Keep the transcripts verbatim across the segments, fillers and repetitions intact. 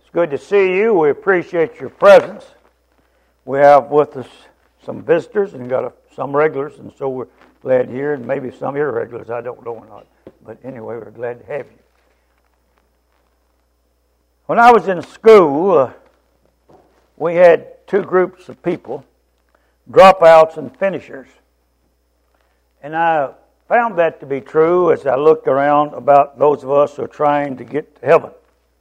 It's good to see you. We appreciate your presence. We have with us some visitors and got a, some regulars, and so we're glad here, and maybe some irregulars, I don't know or not. But anyway, we're glad to have you. When I was in school, uh, we had two groups of people, dropouts and finishers. And I found that to be true as I looked around about those of us who are trying to get to heaven.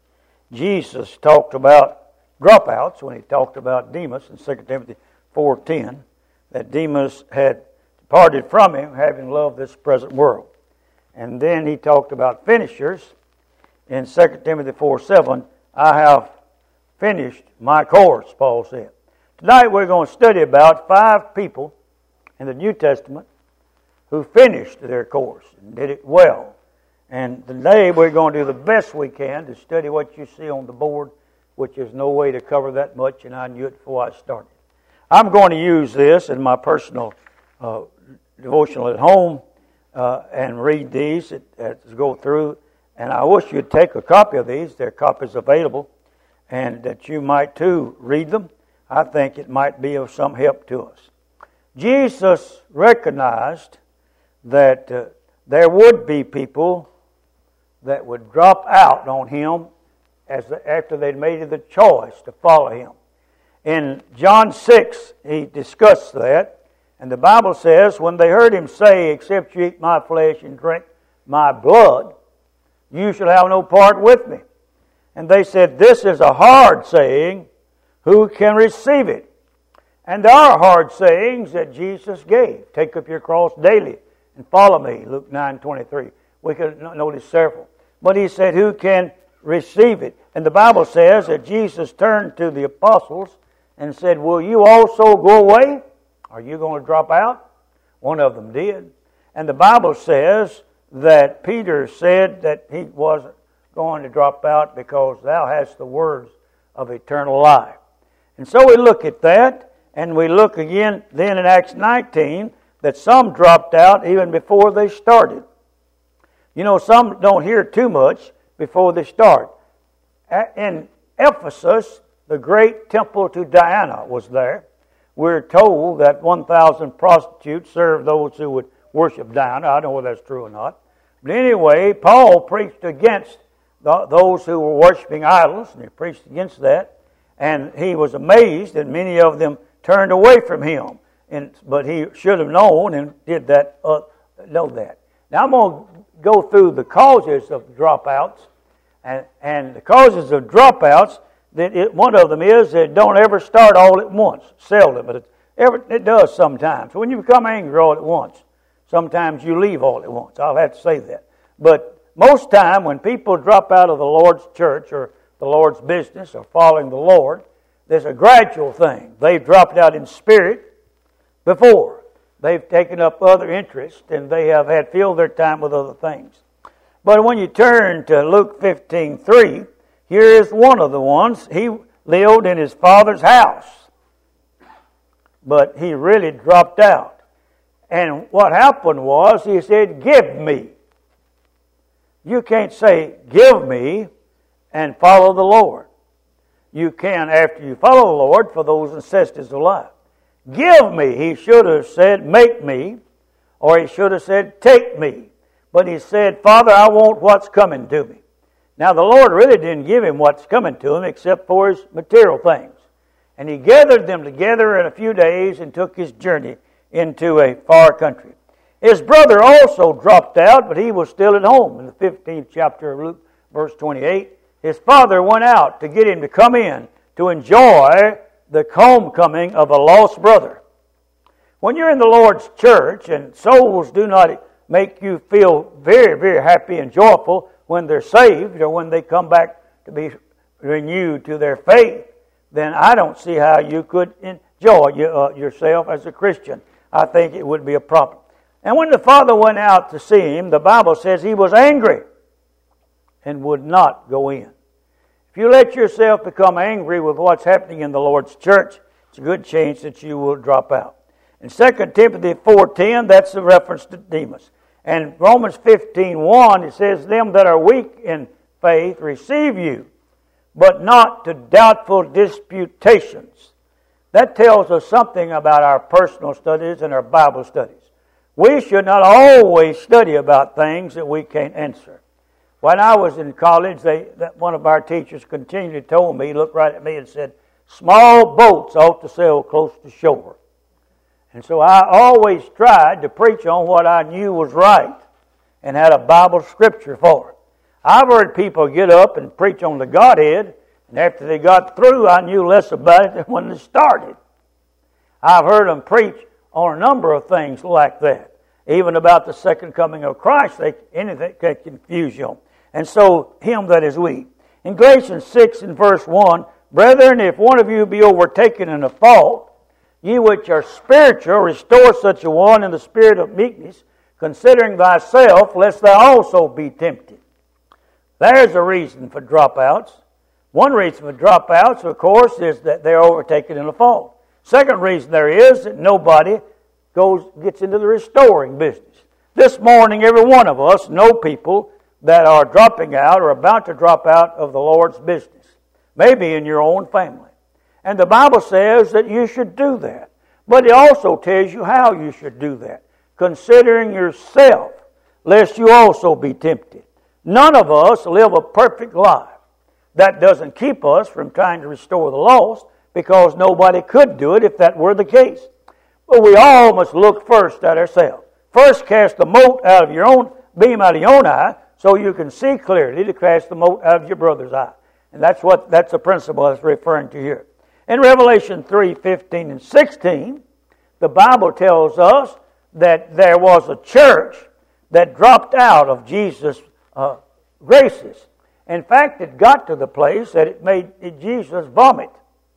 Jesus talked about dropouts when he talked about Demas in Second Timothy four ten, that Demas had departed from him, having loved this present world. And then he talked about finishers in Second Timothy four seven, I have finished my course, Paul said. Tonight we're going to study about five people in the New Testament who finished their course and did it well. And today we're going to do the best we can to study what you see on the board, which is no way to cover that much, and I knew it before I started. I'm going to use this in my personal uh, devotional at home uh, and read these as, as go through. And I wish you'd take a copy of these. There are copies available, and that you might too read them. I think it might be of some help to us. Jesus recognized that uh, there would be people that would drop out on him as the, after they'd made the choice to follow him. In John six, he discussed that, and the Bible says, when they heard him say, except you eat my flesh and drink my blood, you shall have no part with me. And they said, this is a hard saying, who can receive it? And there are hard sayings that Jesus gave. Take up your cross daily and follow me, Luke nine twenty-three. We could notice several. But he said, who can receive it? And the Bible says that Jesus turned to the apostles and said, will you also go away? Are you going to drop out? One of them did. And the Bible says that Peter said that he wasn't going to drop out because thou hast the words of eternal life. And so we look at that, and we look again then in Acts nineteen that some dropped out even before they started. You know, some don't hear too much before they start. In Ephesus, the great temple to Diana was there. We're told that one thousand prostitutes served those who would worship Diana. I don't know whether that's true or not. But anyway, Paul preached against the, those who were worshiping idols, and he preached against that. And he was amazed that many of them turned away from him. And, but he should have known and did that, uh, know that. Now I'm going to go through the causes of dropouts. And, and the causes of dropouts, that it, one of them is that don't ever start all at once. Seldom, but it, ever, it does sometimes. When you become angry all at once, sometimes you leave all at once. I'll have to say that. But most time when people drop out of the Lord's church or the Lord's business or following the Lord, there's a gradual thing. They've dropped out in spirit before. They've taken up other interests and they have had filled their time with other things. But when you turn to Luke fifteen three, here is one of the ones. He lived in his father's house, but he really dropped out. And what happened was, he said, give me. You can't say, give me, and follow the Lord. You can after you follow the Lord for those necessities of life. Give me, he should have said, make me, or he should have said, take me. But he said, Father, I want what's coming to me. Now the Lord really didn't give him what's coming to him except for his material things. And he gathered them together in a few days and took his journey into a far country. His brother also dropped out, but he was still at home. In the fifteenth chapter of Luke, verse twenty-eight, his father went out to get him to come in to enjoy the homecoming of a lost brother. When you're in the Lord's church, and souls do not make you feel very, very happy and joyful when they're saved or when they come back to be renewed to their faith, then I don't see how you could enjoy yourself as a Christian. I think it would be a problem. And when the father went out to see him, the Bible says he was angry and would not go in. If you let yourself become angry with what's happening in the Lord's church, it's a good chance that you will drop out. In Second Timothy four ten, that's a reference to Demas. And Romans fifteen one, it says, them that are weak in faith receive you, but not to doubtful disputations. That tells us something about our personal studies and our Bible studies. We should not always study about things that we can't answer. When I was in college, they, that one of our teachers continually told me, he looked right at me and said, small boats ought to sail close to shore. And so I always tried to preach on what I knew was right and had a Bible scripture for it. I've heard people get up and preach on the Godhead, and after they got through, I knew less about it than when they started. I've heard them preach on a number of things like that. Even about the second coming of Christ, they, anything can confuse you. And so, him that is weak. In Galatians six and verse one, brethren, if one of you be overtaken in a fault, ye which are spiritual, restore such a one in the spirit of meekness, considering thyself, lest thou also be tempted. There's a reason for dropouts. One reason for dropouts, of course, is that they're overtaken in a fault. Second reason there is that nobody goes gets into the restoring business. This morning, every one of us know people that are dropping out or about to drop out of the Lord's business. Maybe in your own family. And the Bible says that you should do that. But it also tells you how you should do that. Considering yourself, lest you also be tempted. None of us live a perfect life. That doesn't keep us from trying to restore the lost, because nobody could do it if that were the case. But we all must look first at ourselves. First, cast the mote out of your own beam out of your own eye, so you can see clearly to cast the mote out of your brother's eye. And that's what that's the principle I was referring to here. In Revelation three, fifteen and sixteen, the Bible tells us that there was a church that dropped out of Jesus' uh, graces. In fact, it got to the place that it made Jesus vomit.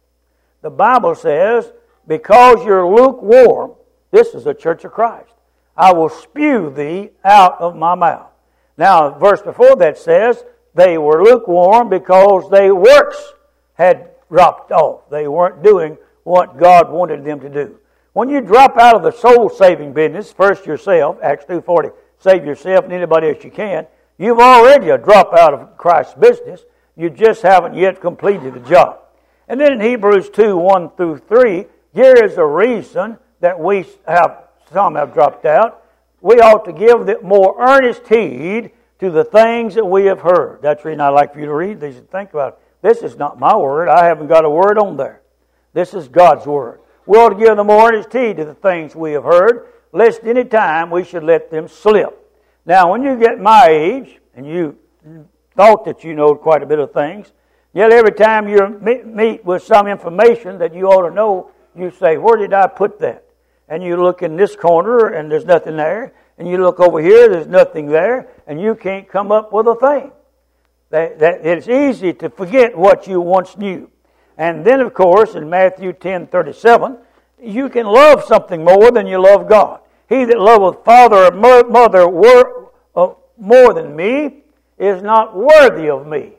The Bible says, because you're lukewarm, this is the church of Christ, I will spew thee out of my mouth. Now, verse before that says, they were lukewarm because their works had dropped off. They weren't doing what God wanted them to do. When you drop out of the soul-saving business, first yourself, Acts two forty, save yourself and anybody else you can, you've already a drop out of Christ's business. You just haven't yet completed the job. And then in Hebrews two, one through three, here is a reason that we have, some have dropped out. We ought to give the more earnest heed to the things that we have heard. That's the reason I like for you to read these and think about it. This is not my word. I haven't got a word on there. This is God's word. We ought to give the more earnest heed to the things we have heard, lest any time we should let them slip. Now, when you get my age, and you thought that you know quite a bit of things, yet every time you meet with some information that you ought to know, you say, where did I put that? And you look in this corner, and there's nothing there. And you look over here, there's nothing there. And you can't come up with a thing. That, that it's easy to forget what you once knew. And then, of course, in Matthew ten thirty-seven, you can love something more than you love God. He that loveth father or mother wor- uh, more than me is not worthy of me.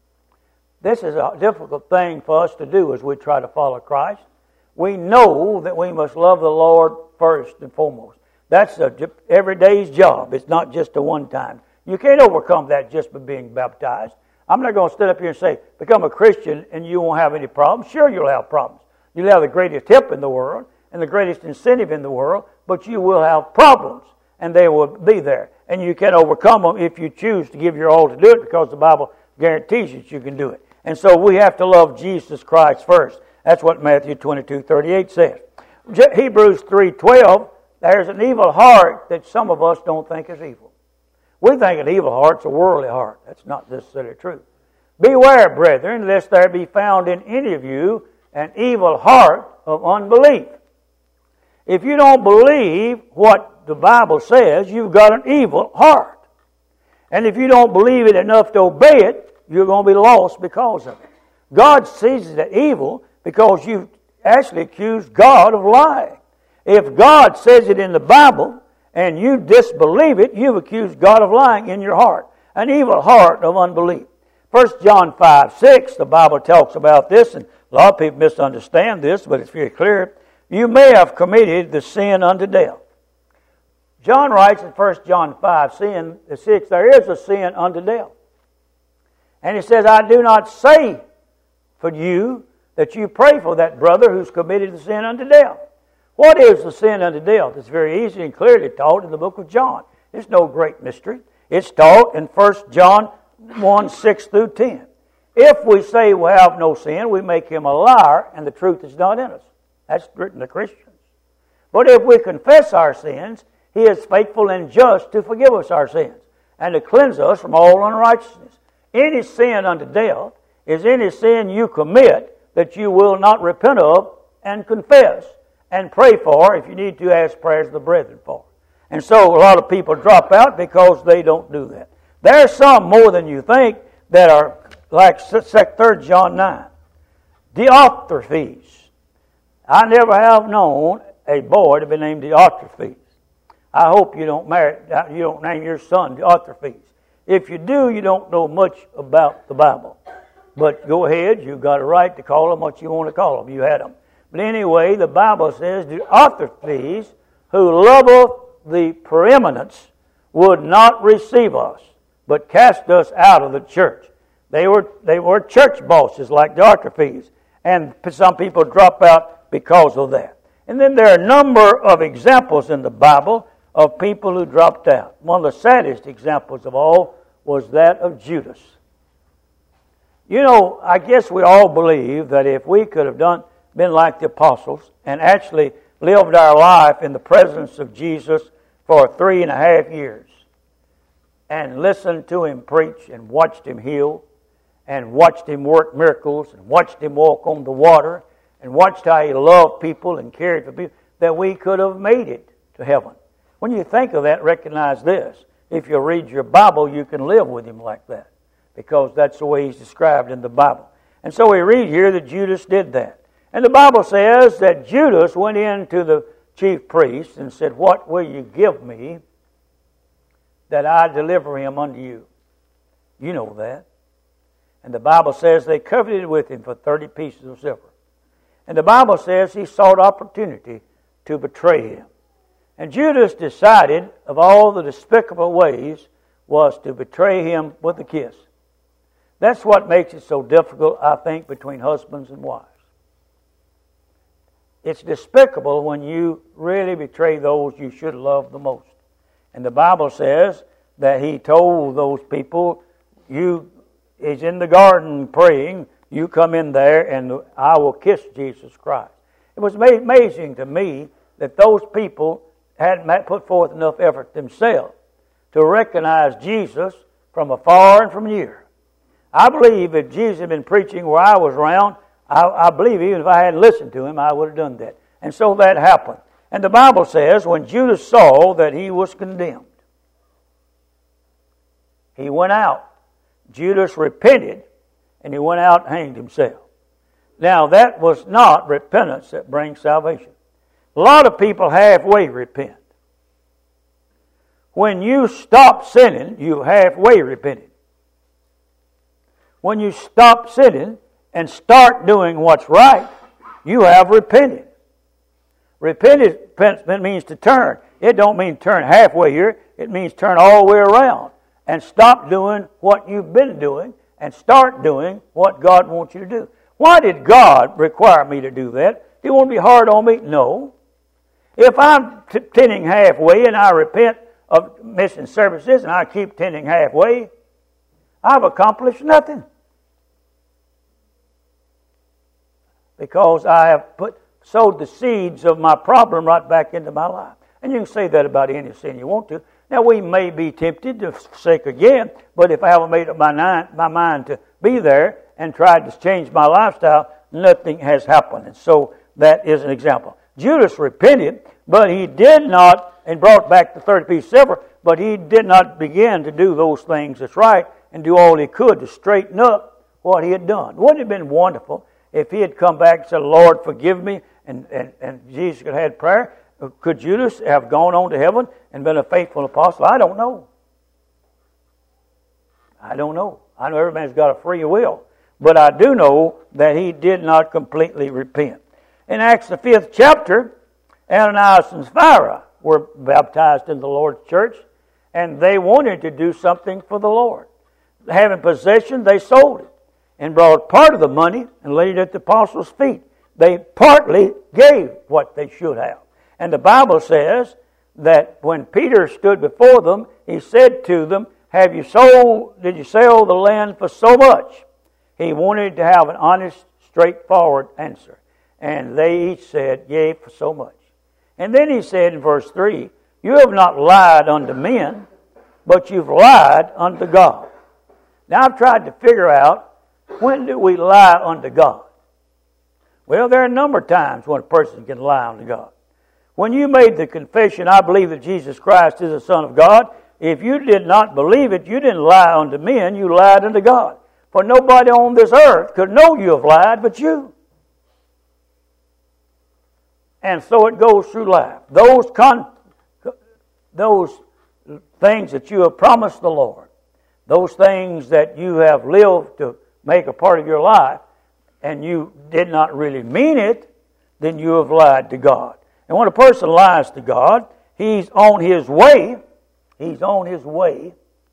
This is a difficult thing for us to do as we try to follow Christ. We know that we must love the Lord first and foremost. That's a every day's job. It's not just a one-time. You can't overcome that just by being baptized. I'm not going to stand up here and say, become a Christian and you won't have any problems. Sure, you'll have problems. You'll have the greatest help in the world and the greatest incentive in the world, but you will have problems, and they will be there. And you can overcome them if you choose to give your all to do it, because the Bible guarantees that you can do it. And so we have to love Jesus Christ first. That's what Matthew twenty-two thirty-eight says. Hebrews three twelve, there's an evil heart that some of us don't think is evil. We think an evil heart's a worldly heart. That's not necessarily true. Beware, brethren, lest there be found in any of you an evil heart of unbelief. If you don't believe what the Bible says, you've got an evil heart. And if you don't believe it enough to obey it, you're going to be lost because of it. God sees it as evil because you've actually accused God of lying. If God says it in the Bible and you disbelieve it, you've accused God of lying in your heart. An evil heart of unbelief. First John five six, the Bible talks about this, and a lot of people misunderstand this, but it's very clear. You may have committed the sin unto death. John writes in First John five six, there is a sin unto death. And he says, I do not say for you that you pray for that brother who's committed the sin unto death. What is the sin unto death? It's very easy and clearly taught in the book of John. It's no great mystery. It's taught in First John one, six through ten. If we say we have no sin, we make him a liar, and the truth is not in us. That's written to Christians. But if we confess our sins, he is faithful and just to forgive us our sins and to cleanse us from all unrighteousness. Any sin unto death is any sin you commit that you will not repent of and confess and pray for. If you need to, ask prayers of the brethren for. And so a lot of people drop out because they don't do that. There are some more than you think that are like Third John nine. Diotrephes. I never have known a boy to be named Diotrephes. I hope you don't marry, you don't name your son Diotrephes. If you do, you don't know much about the Bible. But go ahead, you've got a right to call them what you want to call them. You had them. But anyway, the Bible says, Diotrephes, who loveth the preeminence, would not receive us, but cast us out of the church. They were they were church bosses like Diotrephes, and some people drop out because of that. And then there are a number of examples in the Bible of people who dropped out. One of the saddest examples of all was that of Judas. You know, I guess we all believe that if we could have done been like the apostles and actually lived our life in the presence of Jesus for three and a half years and listened to him preach and watched him heal and watched him work miracles and watched him walk on the water and watched how he loved people and cared for people, that we could have made it to heaven. When you think of that, recognize this. If you read your Bible, you can live with him like that, because that's the way he's described in the Bible. And so we read here that Judas did that. And the Bible says that Judas went in to the chief priest and said, "What will you give me that I deliver him unto you?" You know that. And the Bible says they coveted with him for thirty pieces of silver. And the Bible says he sought opportunity to betray him. And Judas decided, of all the despicable ways, was to betray him with a kiss. That's what makes it so difficult, I think, between husbands and wives. It's despicable when you really betray those you should love the most. And the Bible says that he told those people, "You is in the garden praying, you come in there and I will kiss Jesus Christ." It was amazing to me that those people hadn't put forth enough effort themselves to recognize Jesus from afar and from near. I believe if Jesus had been preaching where I was around, I, I believe even if I hadn't listened to him, I would have done that. And so that happened. And the Bible says when Judas saw that he was condemned, he went out. Judas repented, and he went out and hanged himself. Now, that was not repentance that brings salvation. A lot of people halfway repent. When you stop sinning, you halfway repented. When you stop sinning and start doing what's right, you have repented. Repentance means to turn. It don't mean turn halfway here. It means turn all the way around and stop doing what you've been doing and start doing what God wants you to do. Why did God require me to do that? Did He want to be hard on me? No. If I'm t- tending halfway and I repent of missing services and I keep tending halfway, I've accomplished nothing. Because I have put sowed the seeds of my problem right back into my life. And you can say that about any sin you want to. Now, we may be tempted to forsake again, but if I haven't made up my, mind, my mind to be there and tried to change my lifestyle, nothing has happened. And so that is an example. Judas repented, but he did not, and brought back the thirty piece of silver, but he did not begin to do those things that's right and do all he could to straighten up what he had done. Wouldn't it have been wonderful if he had come back and said, "Lord, forgive me," and, and, and Jesus could have had prayer? Could Judas have gone on to heaven and been a faithful apostle? I don't know. I don't know. I know every man's got a free will. But I do know that he did not completely repent. In Acts the fifth chapter, Ananias and Sapphira were baptized in the Lord's church, and they wanted to do something for the Lord. Having possession, they sold it. and brought part of the money and laid it at the apostles' feet. They partly gave what they should have. And the Bible says that when Peter stood before them, he said to them, Have you sold, did you sell the land for so much? He wanted to have an honest, straightforward answer. And they each said, Yea, for so much. And then he said in verse three, You have not lied unto men, but you've lied unto God. Now I've tried to figure out, when do we lie unto God? Well, there are a number of times when a person can lie unto God. When you made the confession, I believe that Jesus Christ is the Son of God, if you did not believe it, you didn't lie unto men, you lied unto God. For nobody on this earth could know you have lied but you. And so it goes through life. Those con- those things that you have promised the Lord, those things that you have lived to make a part of your life, and you did not really mean it, then you have lied to God. And when a person lies to God, he's on his way, he's on his way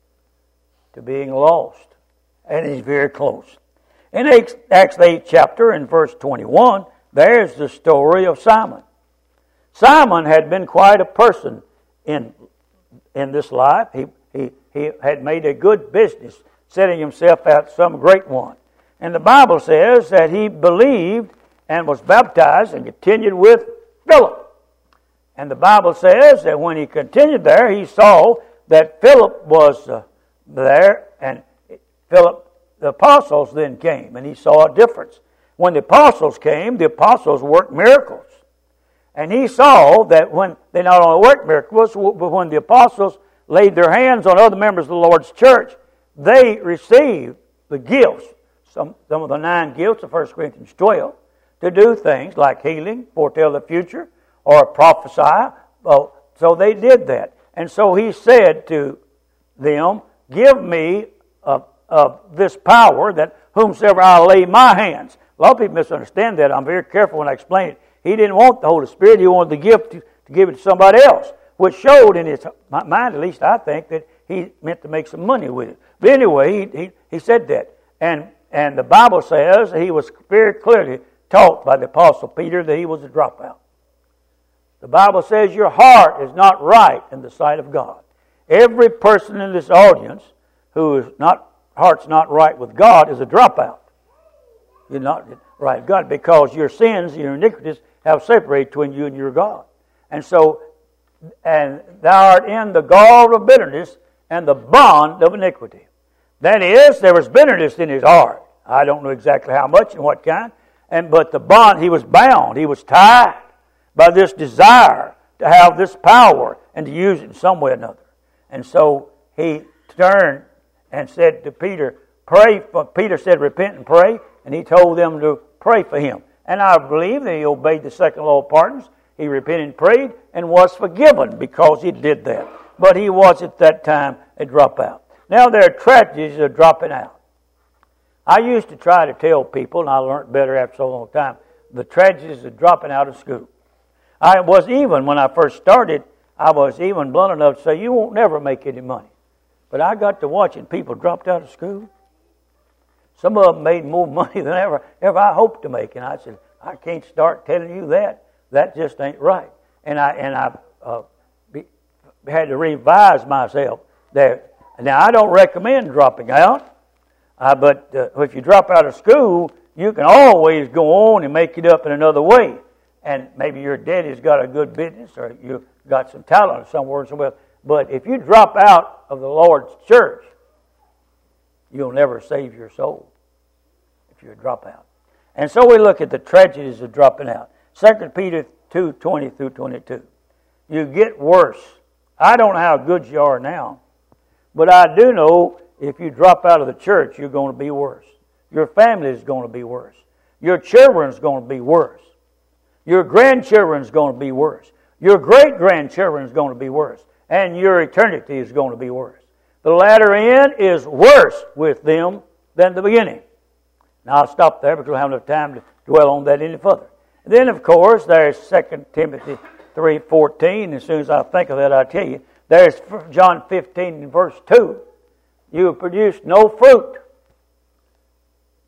to being lost. And he's very close. In Acts the eighth chapter, in verse twenty-one, there's the story of Simon. Simon had been quite a person in, in this life. He, he, he had made a good business, setting himself out some great one. And the Bible says that he believed and was baptized and continued with Philip. And the Bible says that when he continued there, he saw that Philip was uh, there, and Philip, the apostles then came, and he saw a difference. When the apostles came, the apostles worked miracles. And he saw that when they not only worked miracles, but when the apostles laid their hands on other members of the Lord's church, they received the gifts, some, some of the nine gifts of First Corinthians twelve, to do things like healing, foretell the future, or prophesy. Well, so they did that. And so he said to them, Give me of, of this power that whomsoever I lay my hands. A lot of people misunderstand that. I'm very careful when I explain it. He didn't want the Holy Spirit. He wanted the gift to, to give it to somebody else, which showed in his mind, at least I think, that he meant to make some money with it. But anyway, he, he, he said that. And, and the Bible says he was very clearly taught by the Apostle Peter that he was a dropout. The Bible says your heart is not right in the sight of God. Every person in this audience who is not heart's not right with God is a dropout. You're not right with God because your sins, your iniquities have separated between you and your God. And so, and thou art in the gall of bitterness and the bond of iniquity. That is, there was bitterness in his heart. I don't know exactly how much and what kind. And but the bond, he was bound, he was tied by this desire to have this power and to use it in some way or another. And so he turned and said to Peter, pray for, Peter said, repent and pray, and he told them to pray for him. And I believe that he obeyed the second law of pardons. He repented and prayed and was forgiven because he did that. But he was at that time a dropout. Now there are tragedies of dropping out. I used to try to tell people, and I learned better after so long time, the tragedies of dropping out of school. I was even, when I first started, I was even blunt enough to say, you won't never make any money. But I got to watching people dropped out of school. Some of them made more money than ever, ever I hoped to make. And I said, I can't start telling you that. That just ain't right. And I and I uh, be, had to revise myself there. Now, I don't recommend dropping out. Uh, but uh, if you drop out of school, you can always go on and make it up in another way. And maybe your daddy's got a good business or you got some talent somewhere. somewhere. But if you drop out of the Lord's church, you'll never save your soul if you're a dropout. And so we look at the tragedies of dropping out. Second Peter two, twenty through twenty-two. You get worse. I don't know how good you are now, but I do know if you drop out of the church, you're going to be worse. Your family is going to be worse. Your children's going to be worse. Your grandchildren's going to be worse. Your great-grandchildren's going to be worse. And your eternity is going to be worse. The latter end is worse with them than the beginning. Now I'll stop there because we don't have enough time to dwell on that any further. And then, of course, there's Second Timothy three fourteen. As soon as I think of that, I'll tell you. There's John fifteen and verse two. You have produced no fruit.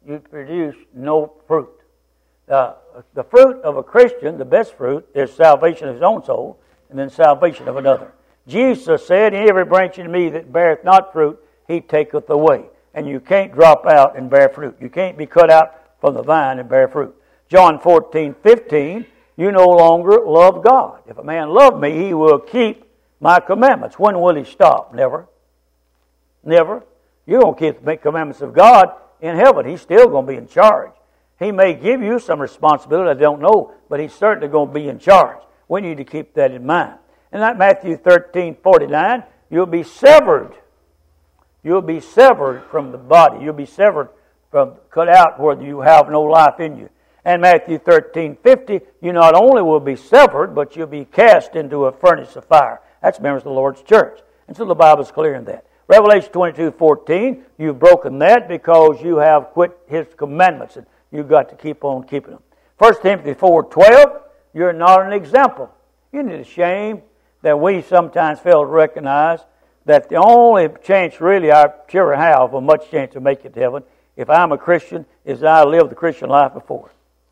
you produce no fruit. Uh, the fruit of a Christian, the best fruit, is salvation of his own soul, and then salvation of another. Jesus said, every branch in me that beareth not fruit, he taketh away. And you can't drop out and bear fruit. You can't be cut out from the vine and bear fruit. John fourteen fifteen, you no longer love God. If a man love me, he will keep my commandments. When will he stop? Never. Never. You're going to keep the commandments of God in heaven. He's still going to be in charge. He may give you some responsibility, I don't know, but he's certainly going to be in charge. We need to keep that in mind. And that Matthew thirteen forty-nine, you'll be severed. You'll be severed from the body. You'll be severed from, cut out where you have no life in you. And Matthew thirteen fifty, you not only will be severed, but you'll be cast into a furnace of fire. That's members of the Lord's church. And so the Bible's clear in that. Revelation twenty-two fourteen, you've broken that because you have quit His commandments, and you've got to keep on keeping them. First Timothy four twelve, you're not an example. Isn't it a shame that we sometimes fail to recognize that the only chance really I sure have, or much chance to make it to heaven, if I'm a Christian, is I live the Christian life before.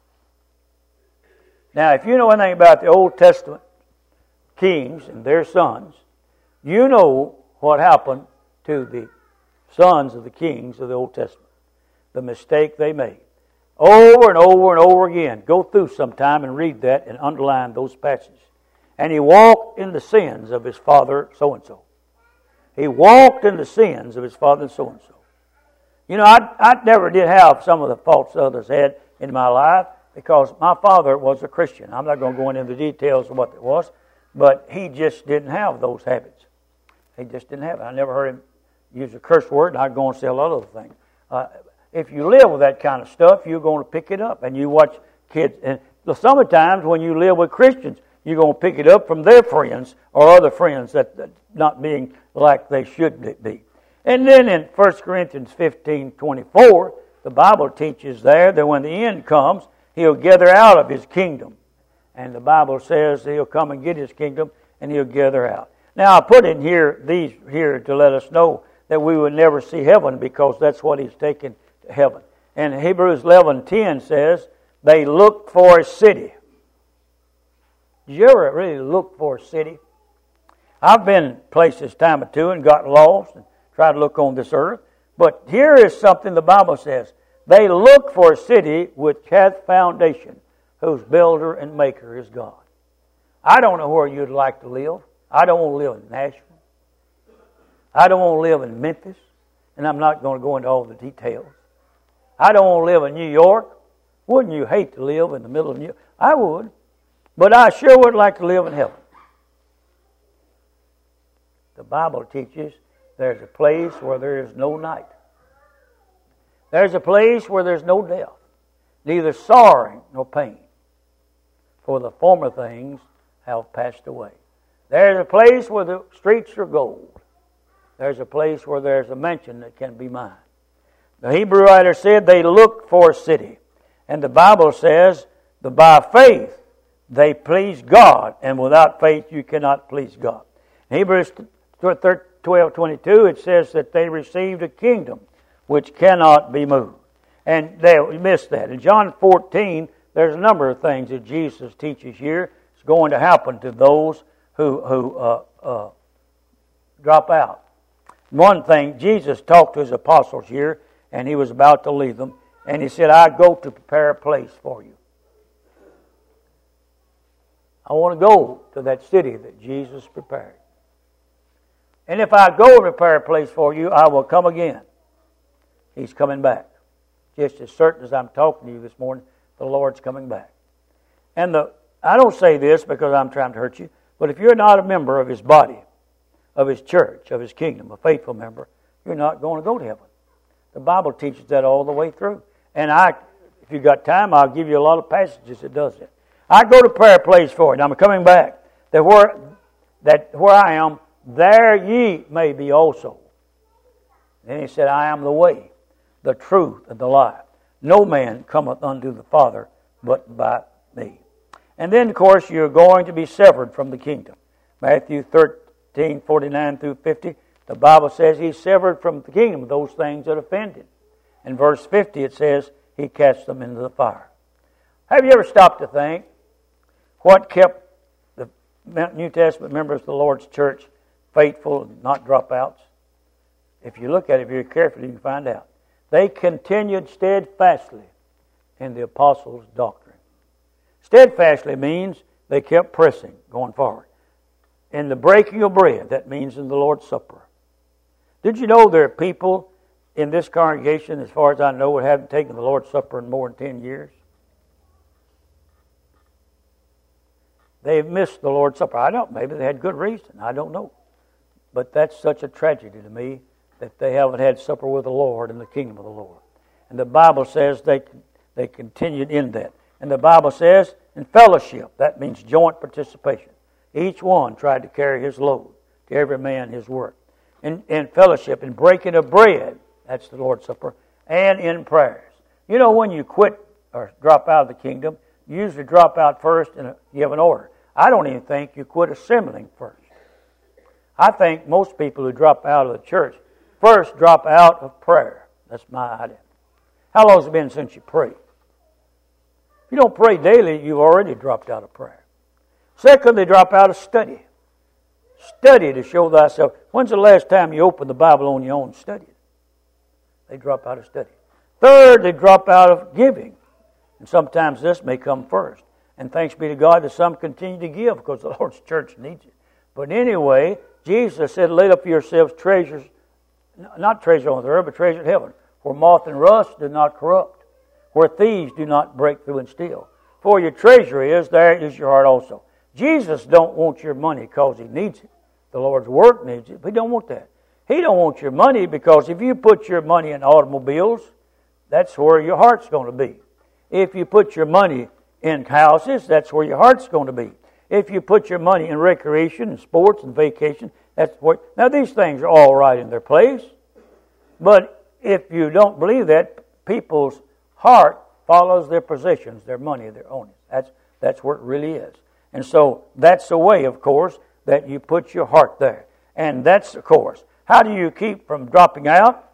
Now, if you know anything about the Old Testament kings and their sons, you know what happened to the sons of the kings of the Old Testament. The mistake they made. Over and over and over again. Go through sometime and read that and underline those passages. And he walked in the sins of his father so-and-so. He walked in the sins of his father so-and-so. You know, I, I never did have some of the faults others had in my life because my father was a Christian. I'm not going to go into the details of what it was, but he just didn't have those habits. He just didn't have it. I never heard him use a curse word, and I'd go and say a lot of other things. Uh, if you live with that kind of stuff, you're going to pick it up. And you watch kids. And sometimes when you live with Christians, you're going to pick it up from their friends or other friends that, that not being like they should be. And then in First Corinthians fifteen twenty-four, the Bible teaches there that when the end comes, He'll gather out of His kingdom. And the Bible says He'll come and get His kingdom and He'll gather out. Now I put in here these here to let us know that we will never see heaven because that's what He's taken to heaven. And Hebrews eleven ten says, they looked for a city. Did you ever really look for a city? I've been places time or two and got lost and tried to look on this earth. But here is something the Bible says. They look for a city which hath foundation, whose builder and maker is God. I don't know where you'd like to live. I don't want to live in Nashville. I don't want to live in Memphis. And I'm not going to go into all the details. I don't want to live in New York. Wouldn't you hate to live in the middle of New York? I would. But I sure would like to live in heaven. The Bible teaches there's a place where there is no night. There's a place where there's no death, neither sorrow nor pain. For the former things have passed away. There's a place where the streets are gold. There's a place where there's a mansion that can be mine. The Hebrew writer said they looked for a city. And the Bible says that by faith they please God, and without faith you cannot please God. In Hebrews twelve twenty-two, it says that they received a kingdom which cannot be moved. And they missed that. In John fourteen, there's a number of things that Jesus teaches here. It's going to happen to those who, who uh, uh, drop out. One thing, Jesus talked to His apostles here, and He was about to leave them, and He said, I go to prepare a place for you. I want to go to that city that Jesus prepared. And if I go and prepare a place for you, I will come again. He's coming back. Just as certain as I'm talking to you this morning, the Lord's coming back. And the I don't say this because I'm trying to hurt you, but if you're not a member of His body, of His church, of His kingdom, a faithful member, you're not going to go to heaven. The Bible teaches that all the way through. And I, if you've got time, I'll give you a lot of passages that does it. I go to prayer place for it. I'm coming back. That where, that where I am, there ye may be also. Then He said, I am the way, the truth, and the life. No man cometh unto the Father but by me. And then, of course, you're going to be severed from the kingdom. Matthew thirteen, forty-nine through fifty, the Bible says He's severed from the kingdom those things that offend Him. In verse fifty it says, He cast them into the fire. Have you ever stopped to think what kept the New Testament members of the Lord's church faithful and not dropouts? If you look at it very carefully, you can find out. They continued steadfastly in the apostles' doctrine. Steadfastly means they kept pressing, going forward. In the breaking of bread, that means in the Lord's Supper. Did you know there are people in this congregation, as far as I know, who haven't taken the Lord's Supper in more than ten years? They've missed the Lord's Supper. I don't. Maybe they had good reason. I don't know. But that's such a tragedy to me that they haven't had supper with the Lord in the kingdom of the Lord. And the Bible says they they continued in that. And the Bible says in fellowship, that means joint participation. Each one tried to carry his load, to every man his work. In, in fellowship, in breaking of bread, that's the Lord's Supper, and in prayers. You know, when you quit or drop out of the kingdom, you usually drop out first and you have an order. I don't even think you quit assembling first. I think most people who drop out of the church first drop out of prayer. That's my idea. How long has it been since you prayed? If you don't pray daily, you've already dropped out of prayer. Second, they drop out of study. Study to show thyself. When's the last time you opened the Bible on your own and studied? They drop out of study. Third, they drop out of giving. And sometimes this may come first. And thanks be to God that some continue to give because the Lord's church needs it. But anyway, Jesus said, lay up for yourselves treasures, not treasure on the earth, but treasure in heaven, where moth and rust do not corrupt, where thieves do not break through and steal. For your treasure is, there is your heart also. Jesus don't want your money because He needs it. The Lord's work needs it, but He don't want that. He don't want your money because if you put your money in automobiles, that's where your heart's going to be. If you put your money in houses, that's where your heart's going to be. If you put your money in recreation and sports and vacation, that's where... Now, these things are all right in their place. But if you don't believe that, people's heart follows their possessions, their money, their ownings. That's, that's where it really is. And so that's the way, of course, that you put your heart there. And that's, of course, how do you keep from dropping out?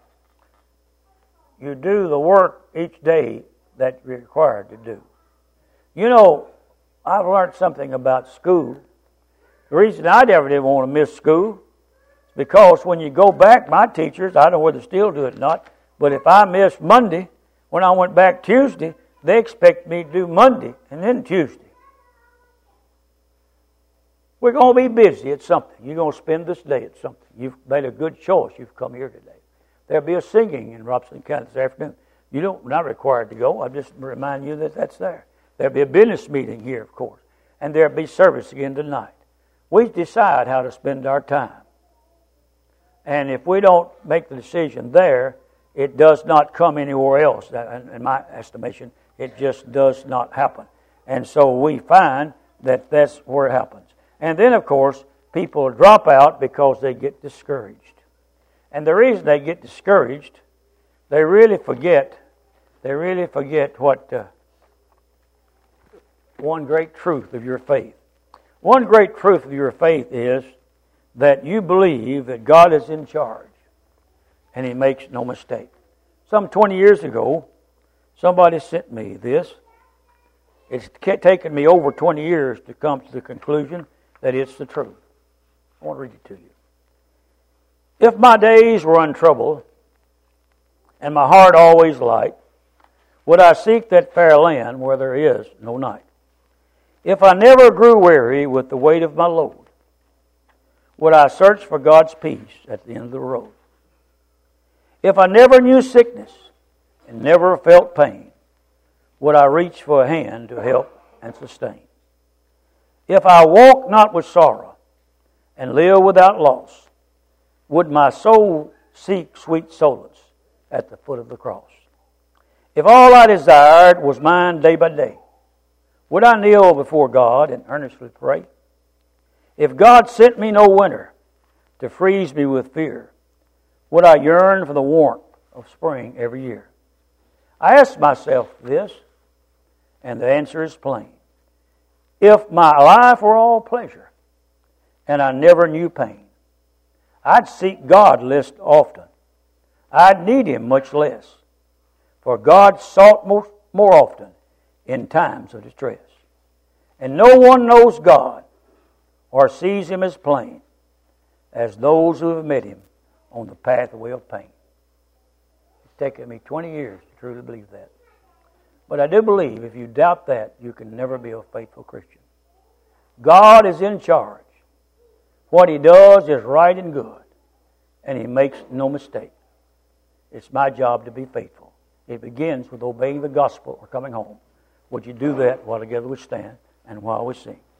You do the work each day that you're required to do. You know, I've learned something about school. The reason I never did want to miss school is because when you go back, my teachers, I don't know whether they still do it or not, but if I missed Monday, when I went back Tuesday, they expect me to do Monday and then Tuesday. We're going to be busy at something. You're going to spend this day at something. You've made a good choice. You've come here today. There'll be a singing in Robson County this afternoon. You don't, not required to go. I'm just reminding you that that's there. There'll be a business meeting here, of course. And there'll be service again tonight. We decide how to spend our time. And if we don't make the decision there, it does not come anywhere else. In my estimation, it just does not happen. And so we find that that's where it happens. And then, of course, people drop out because they get discouraged. And the reason they get discouraged, they really forget, they really forget what uh, one great truth of your faith. One great truth of your faith is that you believe that God is in charge and He makes no mistake. Some twenty years ago, somebody sent me this. It's taken me over twenty years to come to the conclusion that it's the truth. I want to read it to you. If my days were untroubled and my heart always light, would I seek that fair land where there is no night? If I never grew weary with the weight of my load, would I search for God's peace at the end of the road? If I never knew sickness and never felt pain, would I reach for a hand to help and sustain? If I walk not with sorrow and live without loss, would my soul seek sweet solace at the foot of the cross? If all I desired was mine day by day, would I kneel before God and earnestly pray? If God sent me no winter to freeze me with fear, would I yearn for the warmth of spring every year? I ask myself this, and the answer is plain. If my life were all pleasure, and I never knew pain, I'd seek God less often. I'd need Him much less. For God sought more, more often in times of distress. And no one knows God or sees Him as plain as those who have met Him on the pathway of pain. It's taken me twenty years to truly believe that. But I do believe if you doubt that, you can never be a faithful Christian. God is in charge. What He does is right and good, and He makes no mistake. It's my job to be faithful. It begins with obeying the gospel or coming home. Would you do that while together we stand and while we sing?